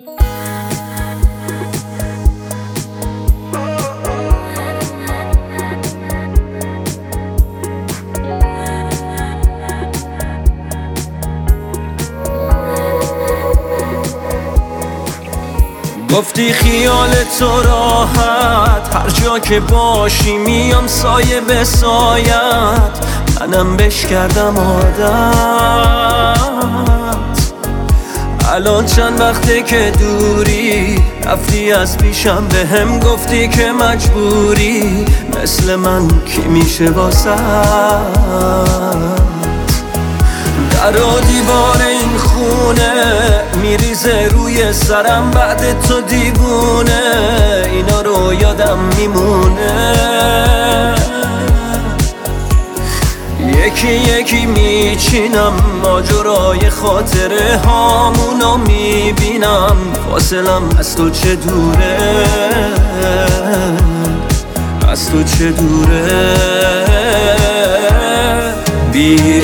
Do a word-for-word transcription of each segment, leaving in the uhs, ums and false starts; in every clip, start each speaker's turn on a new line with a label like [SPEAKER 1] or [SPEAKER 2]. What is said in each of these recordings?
[SPEAKER 1] گفتی خیال تو راحت، هر جا که باشی میام سایه به سایت. منم بش کردم عادت، الان چند وقته که دوری، رفتی از پیشم به هم گفتی که مجبوری. مثل من کی میشه واسه در و دیوار این خونه میریزه روی سرم بعد تو دیوونه. اینا رو یادم میمونه، یکی یکی میچینم ماجرای خاطره هامونو میبینم. فاصلم از تو چه دوره، از تو چه دوره. بی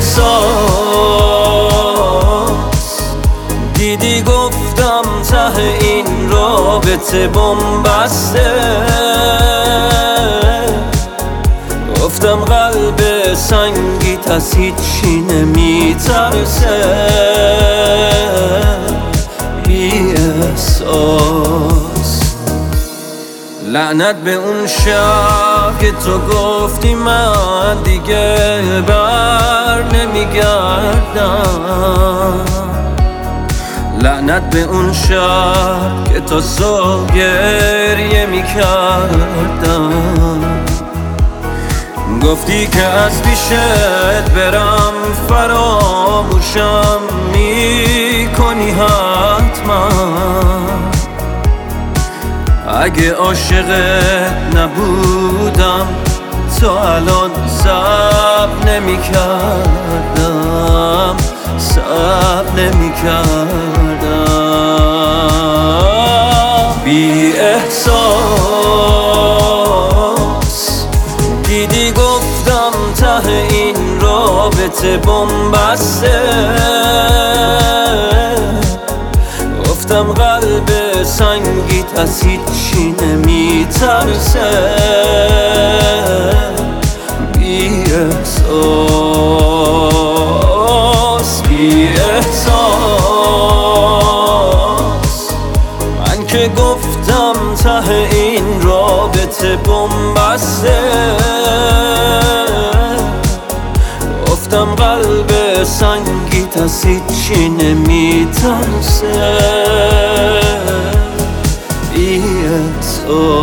[SPEAKER 1] احساس دیدی گفتم ته این رابطه بن‌بسته. گفتم قلب سنگیت از هیچی نمیترسه. بی احساس لعنت به اون شب که تو گفتی من دیگه بر نمیگردم. لعنت به اون شب که تو صبح گریه میکردم. گفتی که از پیشت برم فراموشم میکنی حتما. اگه عاشقت نبودم تا الان صبر نمی کردم، صبر نمی کردم. بی احساس دیدی گفتم ته این رابطه بن‌بسته. گفتم قلب سنگیت از هیچی نمیترسه. بی احساس بی احساس من که گفتم ته این رابطه بن‌بسته. گفتم قلب سنگیت از هیچی نمیترسه. بی احساس